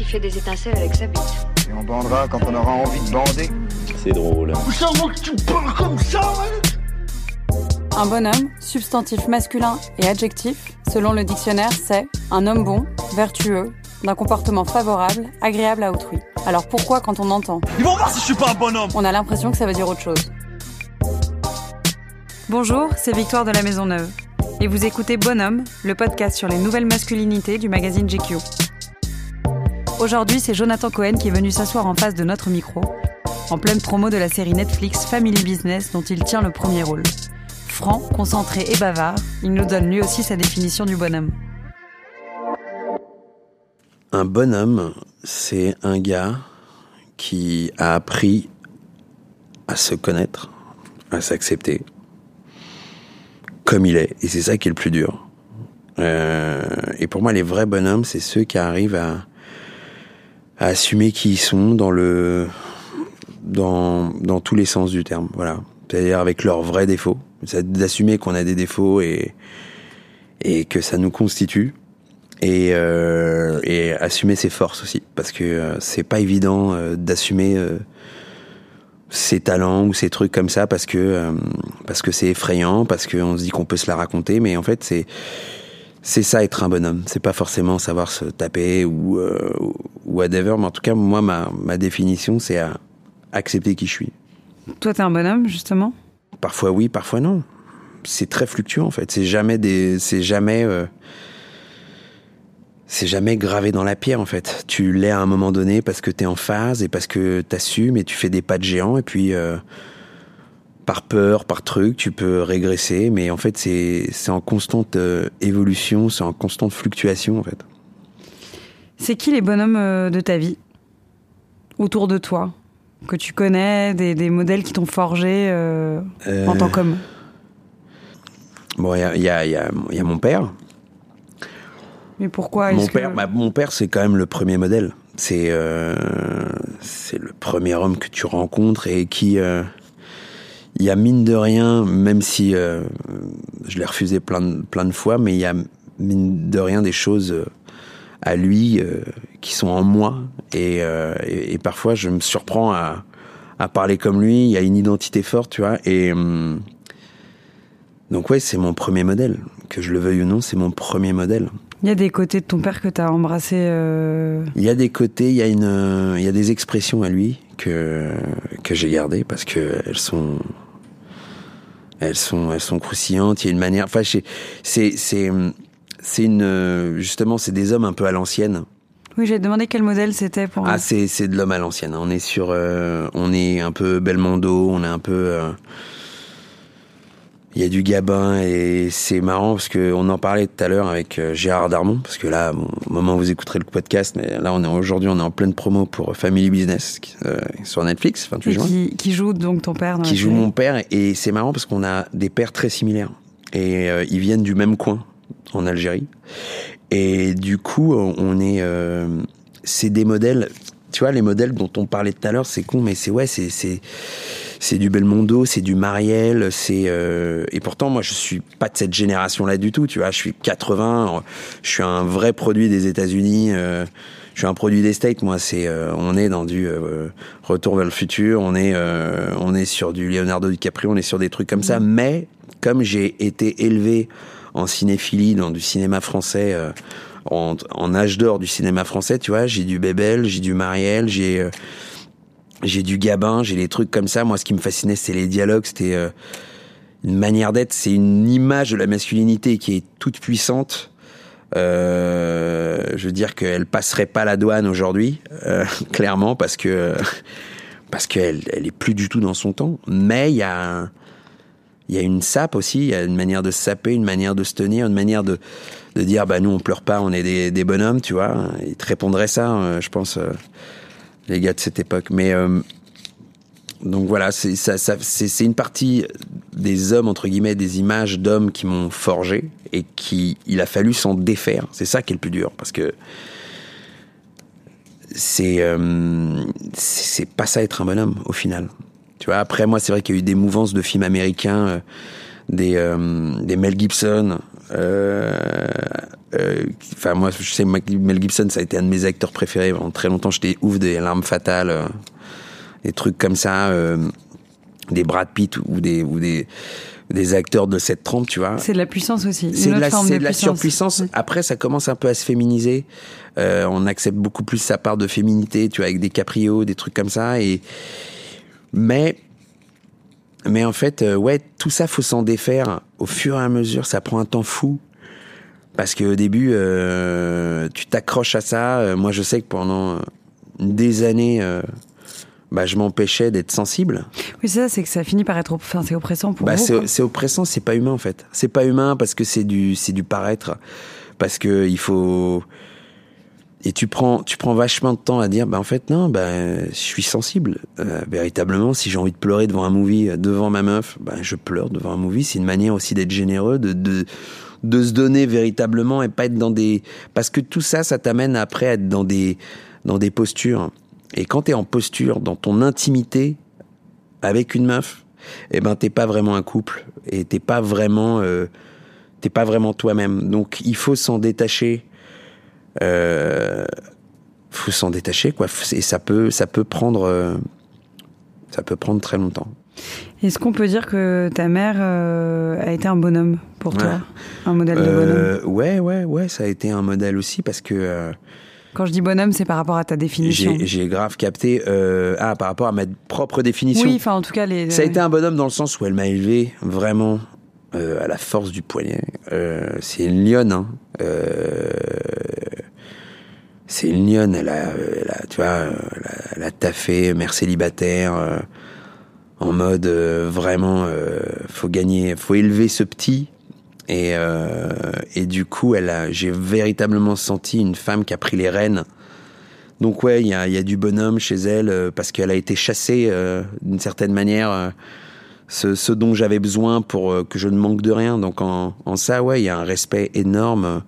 fait des étincelles avec sa bite. Et on bandera quand on aura envie de bander. C'est drôle. Ça va que tu parles comme ça, hein? Un bonhomme, substantif masculin et adjectif, selon le dictionnaire, c'est un homme bon, vertueux, d'un comportement favorable, agréable à autrui. Alors pourquoi, quand on entend Ils vont voir si je suis pas un bonhomme, on a l'impression que ça veut dire autre chose? Bonjour, c'est Victoire de la Maisonneuve. Et vous écoutez Bonhomme, le podcast sur les nouvelles masculinités du magazine GQ. Aujourd'hui, c'est Jonathan Cohen qui est venu s'asseoir en face de notre micro, en pleine promo de la série Netflix Family Business dont il tient le premier rôle. Franc, concentré et bavard, il nous donne lui aussi sa définition du bonhomme. Un bonhomme, c'est un gars qui a appris à se connaître, à s'accepter comme il est. Et c'est ça qui est le plus dur. Et pour moi, les vrais bonhommes, c'est ceux qui arrivent à assumer qui ils sont dans tous les sens du terme. Voilà. C'est-à-dire avec leurs vrais défauts. C'est d'assumer qu'on a des défauts et que ça nous constitue. Et assumer ses forces aussi. Parce que c'est pas évident d'assumer ses talents ou ses trucs comme ça parce que c'est effrayant, parce qu'on se dit qu'on peut se la raconter, mais en fait c'est ça être un bonhomme. C'est pas forcément savoir se taper ou whatever, mais en tout cas moi ma définition c'est à accepter qui je suis. Toi t'es un bonhomme justement ? Parfois oui, parfois non. C'est très fluctuant en fait. C'est jamais gravé dans la pierre, en fait. Tu l'es à un moment donné parce que t'es en phase et parce que t'assumes et tu fais des pas de géant et puis, par peur, par truc, tu peux régresser. Mais en fait, c'est en constante évolution, c'est en constante fluctuation, en fait. C'est qui les bonhommes de ta vie ? Autour de toi ? Que tu connais, des modèles qui t'ont forgé en tant qu'homme ? Bon, il y a mon père. Mais pourquoi Mon père, c'est quand même le premier modèle. C'est le premier homme que tu rencontres et qui, il y a mine de rien, même si je l'ai refusé plein de fois, mais il y a mine de rien des choses à lui qui sont en moi et parfois je me surprends à parler comme lui. Il y a une identité forte, tu vois. Et donc ouais, c'est mon premier modèle. Que je le veuille ou non, c'est mon premier modèle. Il y a des côtés de ton père que t'as embrassé. Il y a des côtés, il y a des expressions à lui que j'ai gardées parce que elles sont croustillantes. Il y a une manière. Enfin, justement, c'est des hommes un peu à l'ancienne. Oui, j'ai demandé quel modèle c'était pour. Ah, c'est de l'homme à l'ancienne. On est un peu Belmondo, on est un peu. Il y a du Gabin et c'est marrant parce que on en parlait tout à l'heure avec Gérard Darmon parce que là, au moment où vous écouterez le podcast, mais là aujourd'hui on est en pleine promo pour Family Business sur Netflix, 28 juin. Qui joue donc ton père Qui joue mon père et c'est marrant parce qu'on a des pères très similaires et ils viennent du même coin en Algérie et du coup c'est des modèles. Tu vois, les modèles dont on parlait tout à l'heure, c'est con, mais c'est du Belmondo, c'est du Marielle, et pourtant moi je suis pas de cette génération-là du tout, tu vois, je suis 80, je suis un vrai produit des États-Unis, je suis un produit des States, moi on est dans du Retour vers le futur, on est sur du Leonardo DiCaprio, on est sur des trucs comme ça, mais comme j'ai été élevé en cinéphilie dans du cinéma français, en âge d'or du cinéma français, tu vois, j'ai du Bébel, j'ai du Marielle, j'ai du Gabin, j'ai des trucs comme ça. Moi, ce qui me fascinait, c'était les dialogues, c'était une manière d'être, c'est une image de la masculinité qui est toute puissante. Je veux dire qu'elle passerait pas la douane aujourd'hui, clairement, parce qu'elle est plus du tout dans son temps. Mais il y a une sape aussi, il y a une manière de se saper, une manière de se tenir, une manière de dire bah nous on pleure pas, on est des bonhommes, tu vois. Ils te répondraient ça, je pense, les gars de cette époque. Mais donc voilà, c'est une partie des hommes entre guillemets, des images d'hommes qui m'ont forgé et il a fallu s'en défaire. C'est ça qui est le plus dur parce que c'est pas ça être un bonhomme au final. Tu vois, après moi c'est vrai qu'il y a eu des mouvances de films américains, des Mel Gibson, Enfin, moi, je sais, Mel Gibson, ça a été un de mes acteurs préférés. Pendant très longtemps, j'étais ouf des L'Arme Fatale, des trucs comme ça, des Brad Pitt ou des acteurs de cette trempe, tu vois. C'est de la puissance aussi. C'est de la surpuissance. Après, ça commence un peu à se féminiser. On accepte beaucoup plus sa part de féminité, tu vois, avec des caprios, des trucs comme ça. Mais en fait, ouais, tout ça, faut s'en défaire. Au fur et à mesure, ça prend un temps fou. Parce qu'au début, tu t'accroches à ça. Moi, je sais que pendant des années, je m'empêchais d'être sensible. Oui, c'est ça, c'est que ça finit par être, c'est oppressant pour vous. C'est oppressant, c'est pas humain en fait. C'est pas humain parce que c'est du paraître, parce que il faut. Et tu prends vachement de temps à dire, en fait non, je suis sensible. Véritablement, si j'ai envie de pleurer devant un movie, devant ma meuf, je pleure devant un movie. C'est une manière aussi d'être généreux, de se donner véritablement et pas être dans des. Parce que tout ça, ça t'amène après à être dans des postures. Et quand t'es en posture, dans ton intimité, avec une meuf, t'es pas vraiment un couple. Et t'es pas vraiment toi-même. Donc, il faut s'en détacher. Faut s'en détacher, quoi. Et ça peut prendre très longtemps. Est-ce qu'on peut dire que ta mère a été un bonhomme pour toi? Un modèle de bonhomme? Ouais, ça a été un modèle aussi parce que... Quand je dis bonhomme, c'est par rapport à ta définition. J'ai grave capté... par rapport à ma propre définition. Oui, enfin en tout cas... Ça a été un bonhomme dans le sens où elle m'a élevé vraiment à la force du poignet. C'est une lionne, hein. C'est une lionne, elle a taffé, mère célibataire... en mode vraiment faut élever ce petit et du coup j'ai véritablement senti une femme qui a pris les rênes. Donc ouais, il y a du bonhomme chez elle parce qu'elle a été chassée d'une certaine manière ce dont j'avais besoin pour que je ne manque de rien. Donc en ça ouais, il y a un respect énorme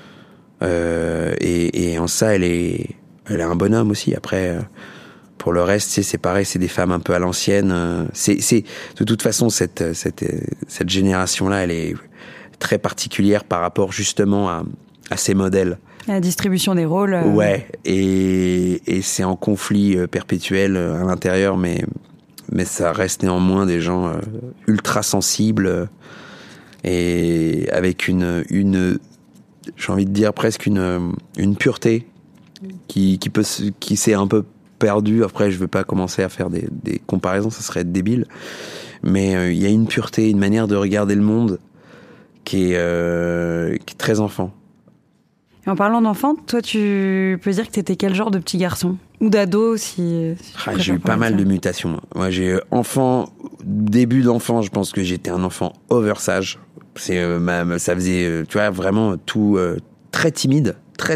et en ça elle est un bonhomme aussi. Après pour le reste, c'est pareil, c'est des femmes un peu à l'ancienne. C'est de toute façon cette génération-là, elle est très particulière par rapport justement à ces modèles. La distribution des rôles. Ouais, et c'est en conflit perpétuel à l'intérieur, mais ça reste néanmoins des gens ultra sensibles et avec une j'ai envie de dire presque une pureté qui s'est un peu perdu. Après, je veux pas commencer à faire des comparaisons, ça serait débile. Mais il y a une pureté, une manière de regarder le monde qui est très enfant. Et en parlant d'enfant, toi, tu peux dire que t'étais quel genre de petit garçon? Ou d'ado, si j'ai eu pas mal de mutations. Moi, j'ai début d'enfant, je pense que j'étais un enfant oversage. Ça faisait, tu vois, vraiment tout très timide.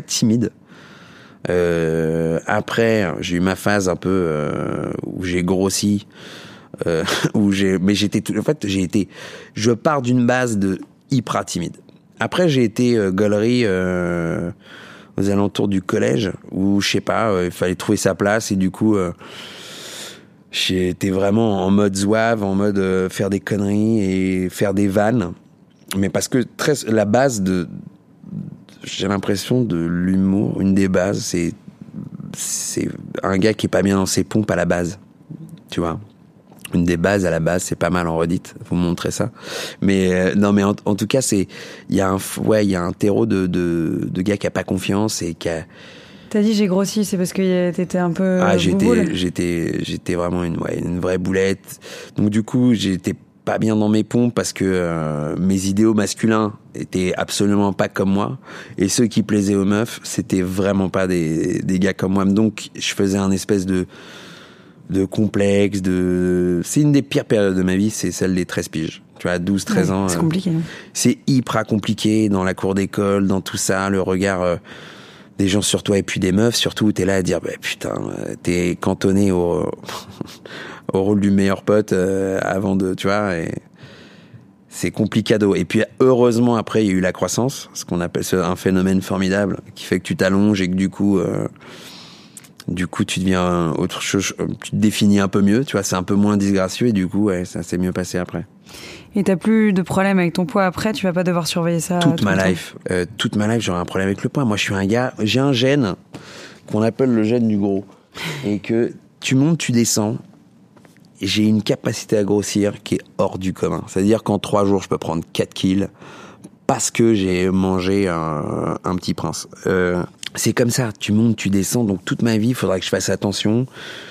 Après, j'ai eu ma phase un peu où j'ai grossi, je pars d'une base de hyper timide. Après, j'ai été gaulerie aux alentours du collège où je sais pas, il fallait trouver sa place et du coup, j'étais vraiment en mode zouave, en mode faire des conneries et faire des vannes. Mais parce que la base j'ai l'impression de l'humour, une des bases, c'est un gars qui est pas bien dans ses pompes à la base, tu vois. Une des bases à la base, c'est pas mal en redite, faut montrer ça. Mais non, mais en tout cas, il y a un terreau de gars qui a pas confiance et qui a. T'as dit j'ai grossi, c'est parce que t'étais un peu. J'étais vraiment une vraie boulette. Donc du coup, j'étais pas bien dans mes pompes parce que mes idéaux masculins étaient absolument pas comme moi et ceux qui plaisaient aux meufs c'était vraiment pas des gars comme moi. Donc je faisais un espèce de complexe c'est une des pires périodes de ma vie, c'est celle des 13 piges, tu vois, 12-13 ans. C'est compliqué. C'est hyper compliqué dans la cour d'école, dans tout ça, le regard des gens sur toi et puis des meufs surtout, t'es là à dire putain, t'es cantonné au rôle du meilleur pote avant de, tu vois, et c'est complicado. Et puis heureusement après il y a eu la croissance, ce qu'on appelle un phénomène formidable qui fait que tu t'allonges et que du coup tu deviens autre chose, tu te définis un peu mieux, tu vois, c'est un peu moins disgracieux et du coup ça s'est mieux passé après. Et t'as plus de problème avec ton poids après, tu vas pas devoir surveiller ça toute ma life, j'aurai un problème avec le poids. Moi, je suis un gars, j'ai un gène qu'on appelle le gène du gros. Et que tu montes, tu descends, et j'ai une capacité à grossir qui est hors du commun. C'est-à-dire qu'en 3 jours, je peux prendre 4 kilos parce que j'ai mangé un petit prince. C'est comme ça, tu montes, tu descends, donc toute ma vie, il faudra que je fasse attention.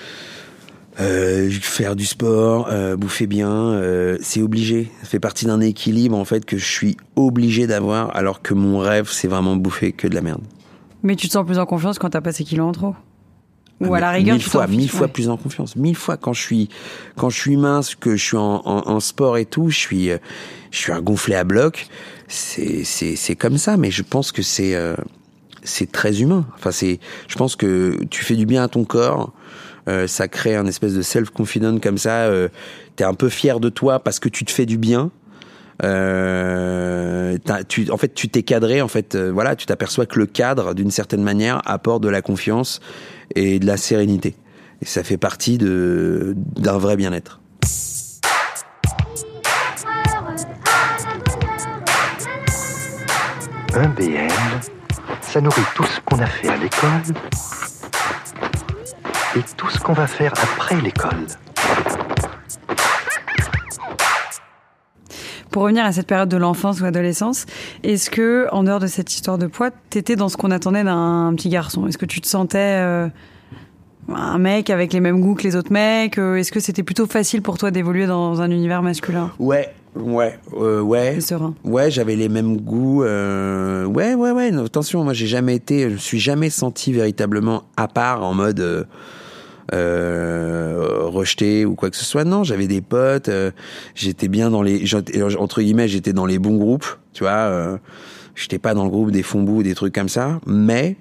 Faire du sport, bouffer bien, c'est obligé. Ça fait partie d'un équilibre en fait que je suis obligé d'avoir, alors que mon rêve c'est vraiment bouffer que de la merde. Mais tu te sens plus en confiance quand t'as pas ces kilos en trop? Ou à la rigueur, mille fois plus en confiance. 1000 fois quand je suis mince, que je suis en sport et tout, je suis un gonflé à bloc. C'est comme ça, mais je pense que c'est très humain. Enfin je pense que tu fais du bien à ton corps. Ça crée un espèce de self-confidence comme ça. T'es un peu fier de toi parce que tu te fais du bien. En fait, tu t'es cadré. En fait, voilà, tu t'aperçois que le cadre, d'une certaine manière, apporte de la confiance et de la sérénité. Et ça fait partie d'un vrai bien-être. Un BN, ça nourrit tout ce qu'on a fait à l'école et tout ce qu'on va faire après l'école. Pour revenir à cette période de l'enfance ou adolescence, est-ce que, en dehors de cette histoire de poids, t'étais dans ce qu'on attendait d'un petit garçon? Est-ce que tu te sentais un mec avec les mêmes goûts que les autres mecs? Est-ce que c'était plutôt facile pour toi d'évoluer dans un univers masculin? Ouais. Serein. Ouais, j'avais les mêmes goûts. Ouais. Non, attention, moi je me suis jamais senti véritablement à part en mode rejeté ou quoi que ce soit. Non, j'avais des potes. J'étais bien entre guillemets, j'étais dans les bons groupes. Tu vois, j'étais pas dans le groupe des fonds-bous, des trucs comme ça. Mais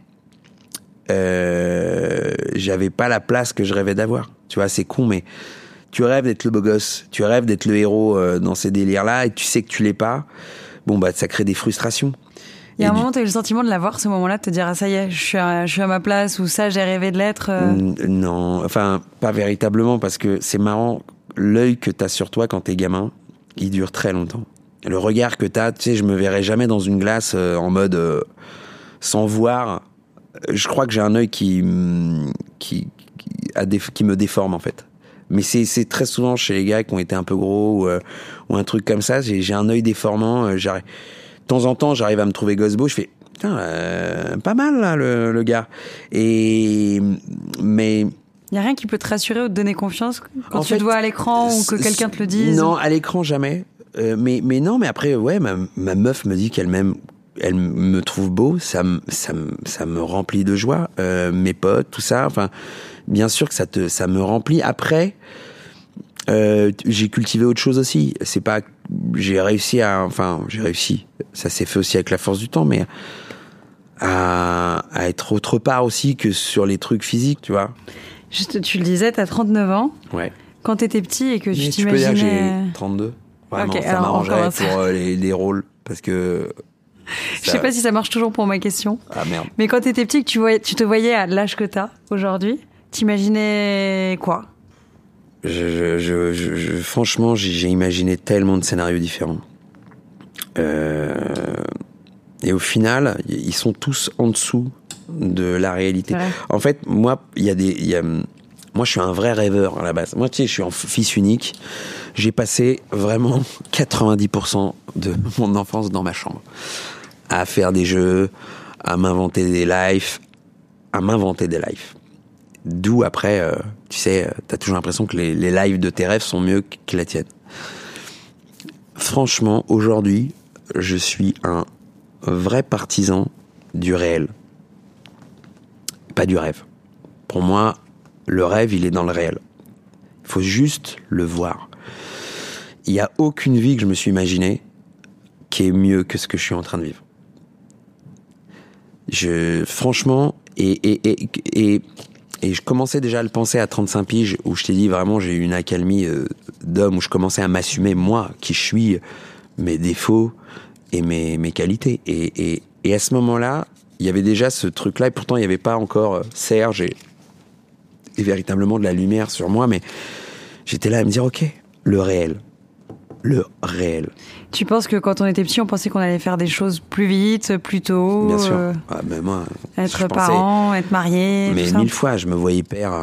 j'avais pas la place que je rêvais d'avoir. Tu vois, c'est con, mais tu rêves d'être le beau gosse, tu rêves d'être le héros dans ces délires-là, et tu sais que tu l'es pas. Bon, bah, ça crée des frustrations. Il y a un moment, t'as eu le sentiment de l'avoir, ce moment-là, de te dire, ah, ça y est, je suis à ma place, ou ça, j'ai rêvé de l'être. Non, enfin, pas véritablement, parce que c'est marrant, l'œil que t'as sur toi quand t'es gamin, il dure très longtemps. Le regard que t'as, tu sais, je me verrais jamais dans une glace en mode sans voir. Je crois que j'ai un œil qui me déforme, en fait. Mais c'est très souvent chez les gars qui ont été un peu gros ou un truc comme ça. J'ai un œil déformant. De temps en temps, j'arrive à me trouver gosse beau. Je fais putain, pas mal là le gars. Mais il y a rien qui peut te rassurer ou te donner confiance quand tu te vois à l'écran ou que quelqu'un te le dise? Non, à l'écran jamais. Mais non. Mais après, ouais, ma meuf me dit qu'elle m'aime. Elle me trouve beau, ça me remplit de joie. Mes potes, tout ça, enfin, bien sûr que ça me remplit. Après, j'ai cultivé autre chose aussi. C'est pas, j'ai réussi, ça s'est fait aussi avec la force du temps, mais à être autre part aussi que sur les trucs physiques, tu vois. Juste, tu le disais, t'as 39 ans. Ouais. Quand t'étais petit et que tu t'imaginais... Tu peux dire que j'ai 32. Vraiment, okay, ça m'arrangerait pour les rôles, parce que... Je sais pas si ça marche toujours pour ma question. Ah merde. Mais quand t'étais petit, que tu te voyais à l'âge que t'as aujourd'hui, t'imaginais quoi? Franchement, j'ai imaginé tellement de scénarios différents. Et au final, ils sont tous en dessous de la réalité. Ouais. En fait, moi, moi, je suis un vrai rêveur à la base. Moi, tu sais, je suis un fils unique. J'ai passé vraiment 90% de mon enfance dans ma chambre. À faire des jeux, à m'inventer des lives. D'où après, tu sais, t'as toujours l'impression que les lives de tes rêves sont mieux que la tienne. Franchement, aujourd'hui, je suis un vrai partisan du réel. Pas du rêve. Pour moi, le rêve, il est dans le réel. Il faut juste le voir. Il n'y a aucune vie que je me suis imaginée qui est mieux que ce que je suis en train de vivre. Franchement, et je commençais déjà à le penser à 35 piges, où je t'ai dit vraiment, j'ai eu une accalmie d'homme, où je commençais à m'assumer, moi, qui je suis, mes défauts et mes qualités. Et à ce moment-là, il y avait déjà ce truc-là, et pourtant il n'y avait pas encore Serge et véritablement de la lumière sur moi, mais j'étais là à me dire, ok, le réel. le réel. Tu penses que quand on était petit, on pensait qu'on allait faire des choses plus vite, plus tôt? Bien sûr. Mais moi, être parent, être marié, mais tout ça. 1000 fois, je me voyais père.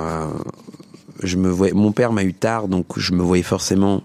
Mon père m'a eu tard, donc je me voyais forcément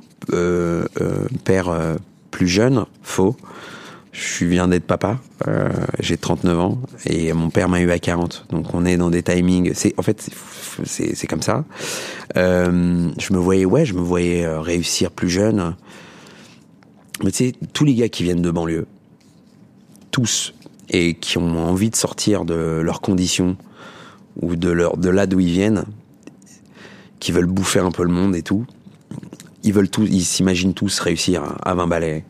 père plus jeune. Faux. Je viens d'être papa. J'ai 39 ans et mon père m'a eu à 40. Donc on est dans des timings. C'est comme ça. Je me voyais réussir plus jeune. Mais tu sais, tous les gars qui viennent de banlieue, tous, et qui ont envie de sortir de leurs conditions ou de là d'où ils viennent, qui veulent bouffer un peu le monde et tout, ils s'imaginent tous réussir à 20 balais,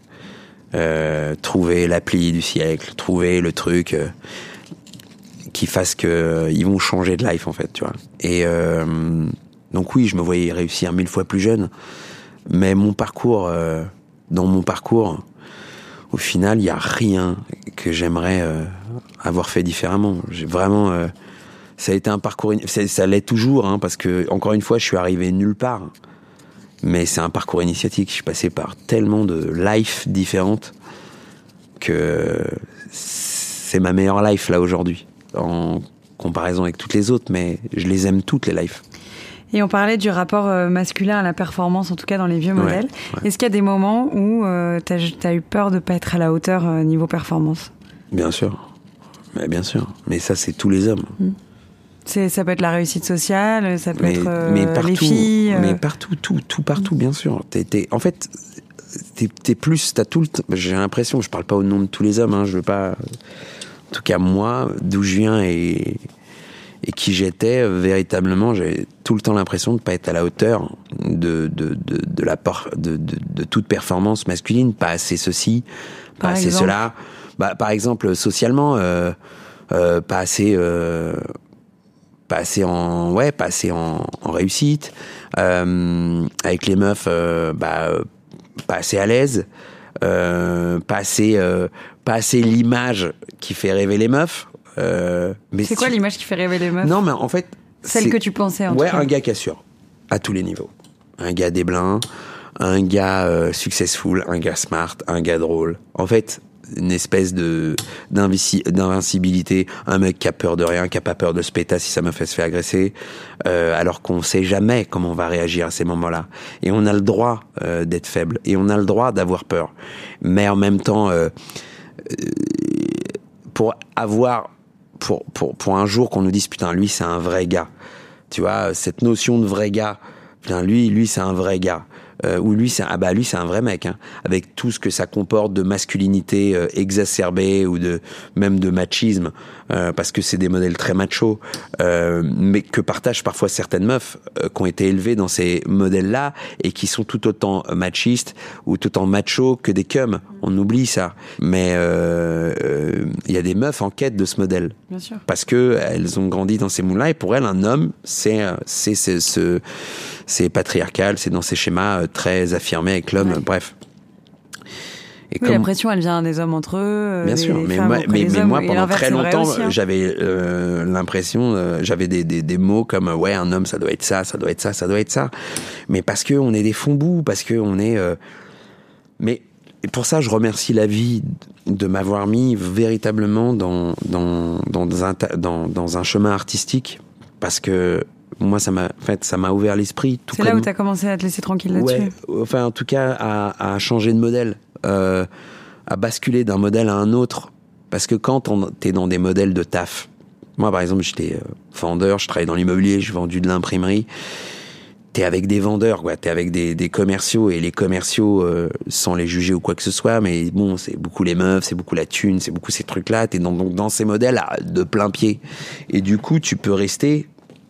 trouver l'appli du siècle, trouver le truc qui fasse que ils vont changer de life en fait, tu vois. Et donc oui, je me voyais réussir 1000 fois plus jeune, mais dans mon parcours, au final, il y a rien que j'aimerais avoir fait différemment. J'ai vraiment ça a été un parcours, ça l'est toujours, hein, parce que encore une fois, je suis arrivé nulle part. Mais c'est un parcours initiatique. Je suis passé par tellement de life différentes que c'est ma meilleure life là aujourd'hui, en comparaison avec toutes les autres. Mais je les aime toutes les lives. Et on parlait du rapport masculin à la performance, en tout cas dans les vieux modèles. Ouais. Est-ce qu'il y a des moments où t'as eu peur de pas être à la hauteur niveau performance? Bien sûr. Mais bien sûr. Mais ça, c'est tous les hommes. Ça peut être la réussite sociale, ça peut être partout, les filles. Mais partout, tout partout, bien sûr. En fait, t'es plus, t'as tout le temps. J'ai l'impression, je parle pas au nom de tous les hommes, hein, je veux pas. En tout cas, moi, d'où je viens et qui j'étais, véritablement, j'ai tout le temps l'impression de pas être à la hauteur de toute performance masculine. Pas assez ceci, pas assez cela. Par exemple, socialement, pas assez en réussite, avec les meufs, pas assez à l'aise, pas assez l'image qui fait rêver les meufs. Mais c'est quoi l'image qui fait rêver les meufs? Non, mais en fait, celle que tu pensais en tout cas. Un gars qui assure à tous les niveaux, un gars déblin, un gars successful, un gars smart, un gars drôle. En fait, une espèce d'invincibilité, un mec qui a peur de rien, qui a pas peur de se péter si sa meuf se fait agresser, alors qu'on sait jamais comment on va réagir à ces moments-là. Et on a le droit d'être faible, et on a le droit d'avoir peur. Mais en même temps, pour un jour qu'on nous dise putain, lui c'est un vrai gars, tu vois, cette notion de vrai gars, putain, lui c'est un vrai gars. Ou lui c'est un vrai mec, hein, avec tout ce que ça comporte de masculinité exacerbée ou même de machisme, parce que c'est des modèles très machos, mais que partagent parfois certaines meufs qui ont été élevées dans ces modèles-là et qui sont tout autant machistes ou tout autant machos que des cums. On oublie ça, mais il y a des meufs en quête de ce modèle. Bien sûr. Parce que elles ont grandi dans ces moules-là et pour elles un homme c'est patriarcal, c'est dans ces schémas très affirmés avec l'homme, ouais. Bref. Et oui, la pression, elle vient des hommes entre eux. Bien sûr, mais moi, pendant très longtemps, j'avais l'impression, j'avais des mots comme ouais, un homme, ça doit être ça, ça doit être ça, ça doit être ça. Mais parce que on est des fonds-bouts, parce que on est. Mais pour ça, je remercie la vie de m'avoir mis véritablement dans un chemin artistique, parce que moi, ça m'a ouvert l'esprit. C'est là où t'as commencé à te laisser tranquille là-dessus. Ouais, enfin, en tout cas, à changer de modèle, à basculer d'un modèle à un autre. Parce que quand t'es dans des modèles de taf, moi, par exemple, j'étais vendeur, je travaillais dans l'immobilier, j'ai vendu de l'imprimerie. T'es avec des vendeurs, quoi. T'es avec des commerciaux, et les commerciaux, sans les juger ou quoi que ce soit, mais bon, c'est beaucoup les meufs, c'est beaucoup la thune, c'est beaucoup ces trucs-là. T'es donc dans ces modèles de plein pied. Et du coup, tu peux rester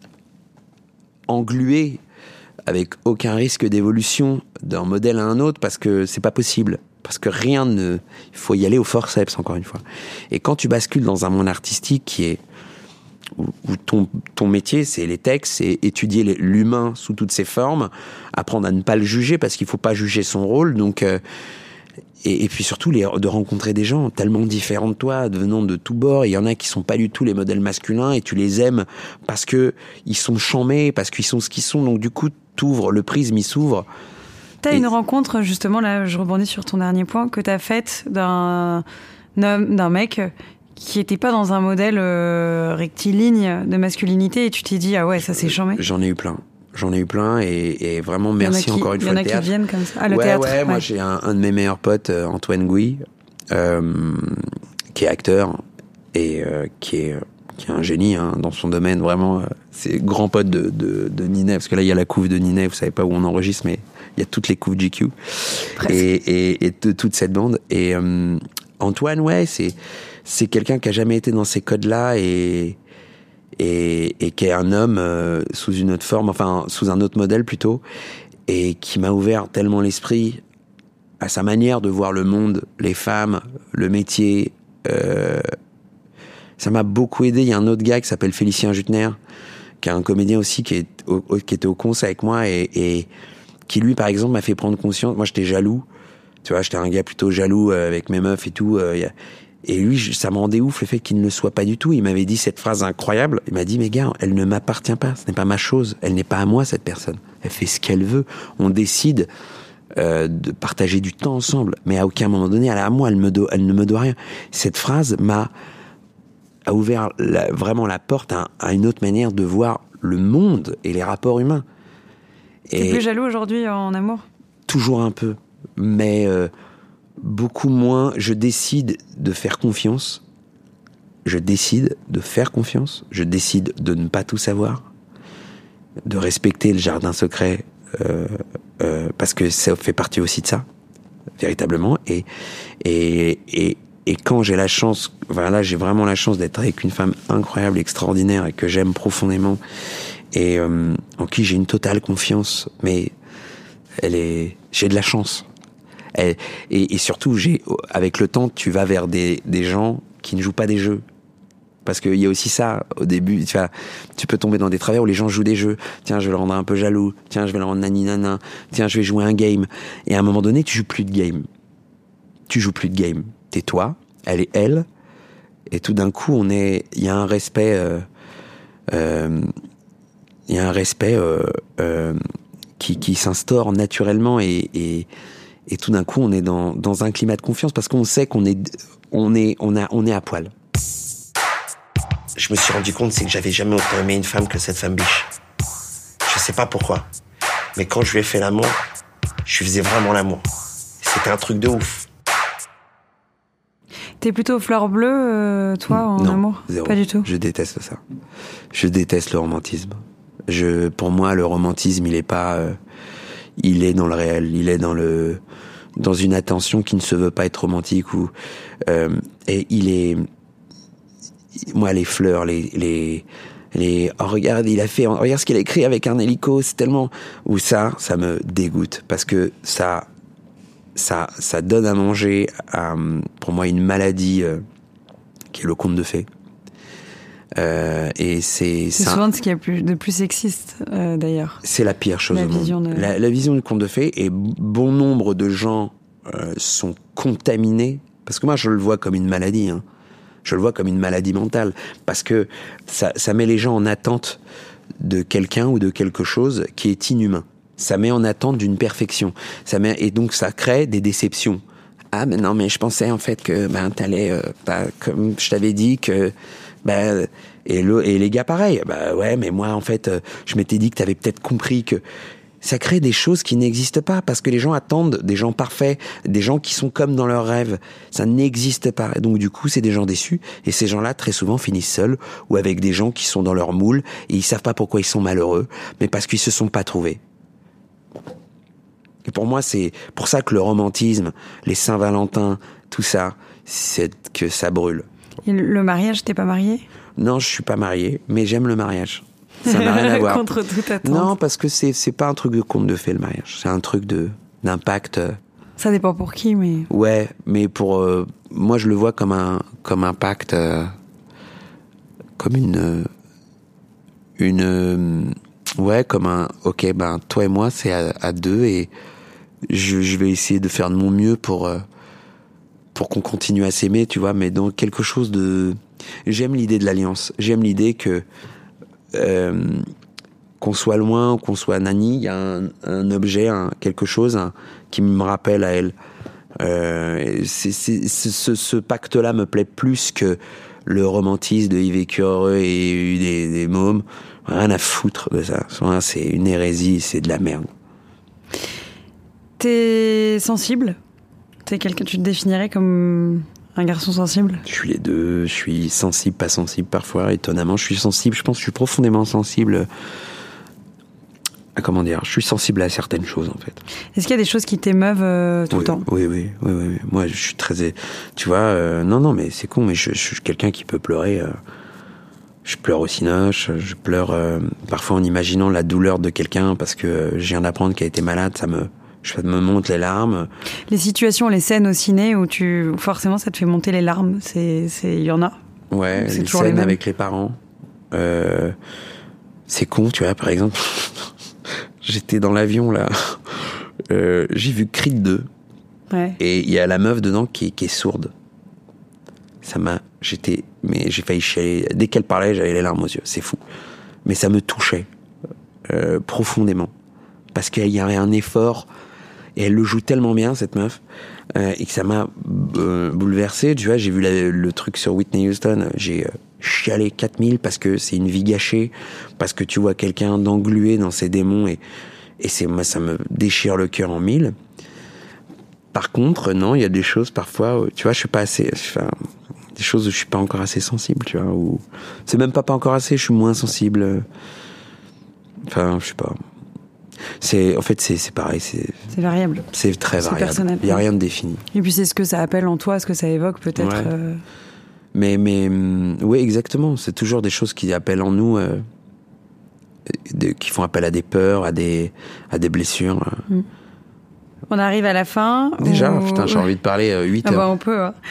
englué avec aucun risque d'évolution d'un modèle à un autre, parce que c'est pas possible, parce que il faut y aller au forceps, encore une fois. Et quand tu bascules dans un monde artistique qui est où ton métier c'est les textes, c'est étudier l'humain sous toutes ses formes, apprendre à ne pas le juger parce qu'il faut pas juger son rôle, donc et puis surtout de rencontrer des gens tellement différents de toi, venant de tous bords. Il y en a qui sont pas du tout les modèles masculins et tu les aimes parce que ils sont chamés, parce qu'ils sont ce qu'ils sont. Donc du coup, le prisme il s'ouvre T'as une rencontre, justement, là, je rebondis sur ton dernier point, que t'as faite d'un mec qui était pas dans un modèle rectiligne de masculinité et tu t'es dit, ah ouais, ça c'est chambé. J'en ai eu plein et vraiment merci encore une fois le théâtre. Il y en a qui viennent comme ça. Ah, le théâtre. Ouais, moi j'ai un de mes meilleurs potes, Antoine Gouy, qui est acteur et qui est un génie dans son domaine, vraiment. C'est grand pote de Ninet, parce que là il y a la couve de Ninet, vous savez pas où on enregistre, mais il y a toutes les couves GQ et de toute cette bande. Et Antoine, ouais, c'est quelqu'un qui a jamais été dans ces codes-là et qui est un homme sous une autre forme, enfin sous un autre modèle plutôt, et qui m'a ouvert tellement l'esprit à sa manière de voir le monde, les femmes, le métier. Ça m'a beaucoup aidé. Il y a un autre gars qui s'appelle Félicien Jutner, qui est un comédien aussi qui était au Cons avec moi et qui lui par exemple m'a fait prendre conscience. Moi j'étais jaloux, tu vois, j'étais un gars plutôt jaloux avec mes meufs et tout. Et lui, ça me rendait ouf le fait qu'il ne le soit pas du tout. Il m'avait dit cette phrase incroyable. Il m'a dit, mais gars, elle ne m'appartient pas. Ce n'est pas ma chose. Elle n'est pas à moi, cette personne. Elle fait ce qu'elle veut. On décide de partager du temps ensemble. Mais à aucun moment donné, elle est à moi. Elle ne me doit rien. Cette phrase a ouvert vraiment la porte à une autre manière de voir le monde et les rapports humains. T'es plus jaloux aujourd'hui en amour ? Toujours un peu. Mais beaucoup moins. Je décide de faire confiance. Je décide de ne pas tout savoir, de respecter le jardin secret, parce que ça fait partie aussi de ça, véritablement. Et quand j'ai la chance, voilà, j'ai vraiment la chance d'être avec une femme incroyable, extraordinaire, et que j'aime profondément, et en qui j'ai une totale confiance, mais j'ai de la chance. Et surtout, avec le temps, tu vas vers des gens qui ne jouent pas des jeux. Parce qu'il y a aussi ça, au début, tu peux tomber dans des travers où les gens jouent des jeux. Tiens, je vais le rendre un peu jaloux. Tiens, je vais le rendre nani-nana. Tiens, je vais jouer un game. Et à un moment donné, tu joues plus de game. T'es toi, elle est elle. Et tout d'un coup, il y a un respect, qui s'instaure naturellement et tout d'un coup, on est dans un climat de confiance parce qu'on sait qu'on est à poil. Je me suis rendu compte, c'est que j'avais jamais autant aimé une femme que cette femme biche. Je sais pas pourquoi, mais quand je lui ai fait l'amour, je lui faisais vraiment l'amour. C'était un truc de ouf. T'es plutôt fleur bleue, toi, en amour ? Zéro. Pas du tout. Je déteste ça. Je déteste le romantisme. Pour moi, le romantisme, il est pas... il est dans le réel, il est dans une attention qui ne se veut pas être romantique et il est... Moi, les fleurs, oh, regarde ce qu'il a écrit avec un hélico, c'est tellement... Ou ça me dégoûte, parce que ça donne à manger à, pour moi, une maladie qui est le conte de fées. Et c'est souvent ce qu'il y a de plus sexiste, d'ailleurs. C'est la pire chose au monde. La vision du conte de fées, et bon nombre de gens sont contaminés, parce que moi, je le vois comme une maladie, hein. Je le vois comme une maladie mentale, parce que ça met les gens en attente de quelqu'un ou de quelque chose qui est inhumain. Ça met en attente d'une perfection. Et donc ça crée des déceptions. Ah, mais non, mais je pensais en fait que t'allais, comme je t'avais dit que... et les gars pareil, ouais, mais moi en fait, je m'étais dit que t'avais peut-être compris que... Ça crée des choses qui n'existent pas, parce que les gens attendent des gens parfaits, des gens qui sont comme dans leurs rêves. Ça n'existe pas. Et donc du coup, c'est des gens déçus, et ces gens-là, très souvent, finissent seuls, ou avec des gens qui sont dans leur moule, et ils savent pas pourquoi ils sont malheureux, mais parce qu'ils se sont pas trouvés. Et pour moi, c'est pour ça que le romantisme, les Saint-Valentin, tout ça, c'est que ça brûle. Et le mariage, t'es pas marié ? Non, je suis pas marié, mais j'aime le mariage. Ça n'a rien à voir. Contre toute attente. Non, parce que c'est pas un truc de conte de fées, le mariage. C'est un truc d'impact. Ça dépend pour qui, mais... Ouais, mais pour... moi, je le vois comme un pacte... comme ouais, comme un... Ok, toi et moi, c'est à deux, et je vais essayer de faire de mon mieux pour qu'on continue à s'aimer, tu vois, mais dans quelque chose de... J'aime l'idée de l'alliance. J'aime l'idée qu'on soit loin, qu'on soit nani, il y a un objet, quelque chose qui me rappelle à elle. Ce pacte-là me plaît plus que le romantisme de Yves Écureux et des mômes. Rien à foutre de ça. C'est une hérésie, c'est de la merde. T'es sensible ? Tu te définirais comme un garçon sensible ? Je suis les deux. Je suis sensible, pas sensible parfois. Étonnamment, je suis sensible. Je pense que je suis profondément sensible. Comment dire ? Je suis sensible à certaines choses, en fait. Est-ce qu'il y a des choses qui t'émeuvent tout le temps ? Oui. Moi, je suis très... Tu vois, non, mais c'est con, mais je suis quelqu'un qui peut pleurer. Je pleure au cinoche. Je pleure parfois en imaginant la douleur de quelqu'un parce que je viens d'apprendre qu'il a été malade. Ça me monte les larmes. Les situations, les scènes au ciné où forcément ça te fait monter les larmes, il y en a. Ouais, les scènes avec les parents. C'est con, tu vois, par exemple. J'étais dans l'avion, là. J'ai vu Creed 2. Ouais. Et il y a la meuf dedans qui est sourde. Mais j'ai failli chialer. Dès qu'elle parlait, j'avais les larmes aux yeux. C'est fou. Mais ça me touchait. Profondément. Parce qu'il y a un effort. Et elle le joue tellement bien, cette meuf, et que ça m'a bouleversé. Tu vois, j'ai vu le truc sur Whitney Houston, j'ai chialé 4000 parce que c'est une vie gâchée, parce que tu vois quelqu'un d'englué dans ses démons, et moi, ça me déchire le cœur en 1000. Par contre, non, il y a des choses parfois, tu vois, je suis pas assez... des choses où je suis pas encore assez sensible, tu vois, ou... C'est même pas encore assez, je suis moins sensible. Enfin, je sais pas... C'est pareil, c'est variable. C'est très variable. C'est personnel. Il n'y a rien de défini. Et puis c'est ce que ça appelle en toi, ce que ça évoque peut-être. Ouais. Mais oui, exactement. C'est toujours des choses qui appellent en nous, qui font appel à des peurs, à des blessures. On arrive à la fin. Déjà, putain, j'ai envie de parler 8 heures. Bah, on peut. Hein.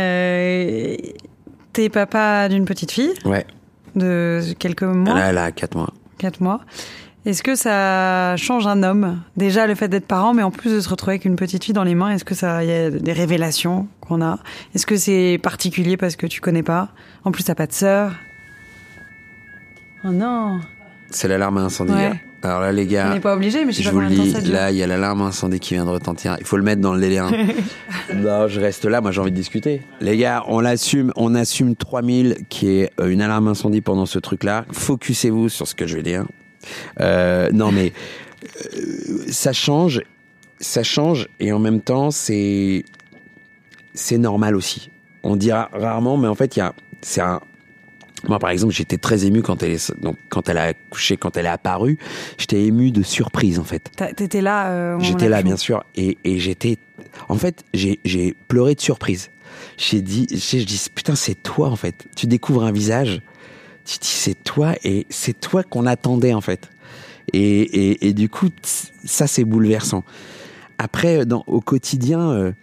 T'es papa d'une petite fille. Ouais. De quelques mois. Elle a 4 mois. 4 mois. Est-ce que ça change un homme ? Déjà, le fait d'être parent, mais en plus de se retrouver avec une petite fille dans les mains, est-ce que il y a des révélations qu'on a ? Est-ce que c'est particulier parce que tu connais pas ? En plus, t'as pas de sœur. Oh non ! C'est l'alarme à incendie. Ouais. Là. Alors là, les gars... On n'est pas obligé, mais je sais pas vous le combien de dis, temps ça dure. là, il y a l'alarme à incendie qui vient de retentir. Il faut le mettre dans le délai. Non, je reste là, moi j'ai envie de discuter. Les gars, on assume 3000 qui est une alarme incendie pendant ce truc-là. Focussez-vous sur ce que je vais dire. Non mais ça change et en même temps c'est normal aussi. On dira rarement, mais en fait moi par exemple j'étais très ému quand elle a accouché, quand elle est apparue, j'étais ému de surprise en fait. T'étais là J'étais là bien sûr et j'étais en fait j'ai pleuré de surprise. Je dis putain c'est toi en fait. Tu découvres un visage. Tu te dis c'est toi et c'est toi qu'on attendait en fait et du coup ça c'est bouleversant. Après au quotidien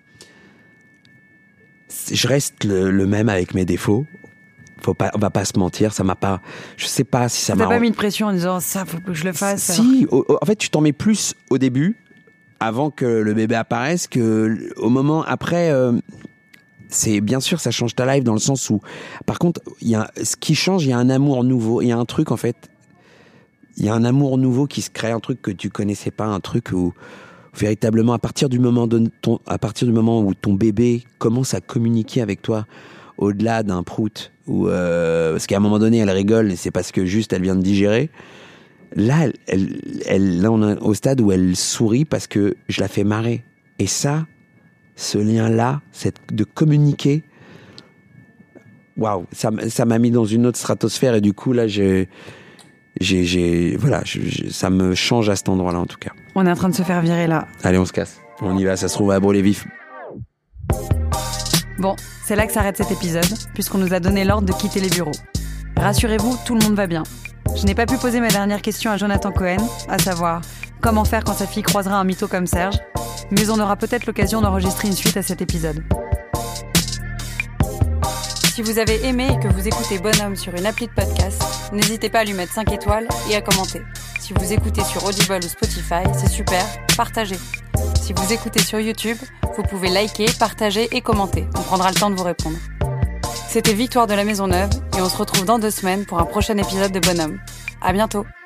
je reste le même avec mes défauts. On va pas se mentir, ça m'a pas, je sais pas si ça m'a... T'as pas mis de pression en disant ça faut que je le fasse. Si, en fait tu t'en mets plus au début avant que le bébé apparaisse que au moment après. C'est bien sûr, ça change ta life dans le sens où, par contre, ce qui change, il y a un amour nouveau, il y a un truc en fait, il y a un amour nouveau qui se crée, un truc que tu connaissais pas, un truc où véritablement à partir du moment où ton bébé commence à communiquer avec toi au-delà d'un prout, ou parce qu'à un moment donné elle rigole et c'est parce que juste elle vient de digérer. Là, là on est au stade où elle sourit parce que je la fais marrer et ça. Ce lien-là, de communiquer, waouh, ça m'a mis dans une autre stratosphère et du coup là, ça me change à cet endroit-là en tout cas. On est en train de se faire virer là. Allez, on se casse. On y va, ça se trouve à brûler vif. Bon, c'est là que s'arrête cet épisode, puisqu'on nous a donné l'ordre de quitter les bureaux. Rassurez-vous, tout le monde va bien. Je n'ai pas pu poser ma dernière question à Jonathan Cohen, à savoir comment faire quand sa fille croisera un mytho comme Serge. Mais on aura peut-être l'occasion d'enregistrer une suite à cet épisode. Si vous avez aimé et que vous écoutez Bonhomme sur une appli de podcast, n'hésitez pas à lui mettre 5 étoiles et à commenter. Si vous écoutez sur Audible ou Spotify, c'est super, partagez. Si vous écoutez sur YouTube, vous pouvez liker, partager et commenter. On prendra le temps de vous répondre. C'était Victoire de la Maisonneuve et on se retrouve dans 2 semaines pour un prochain épisode de Bonhomme. À bientôt.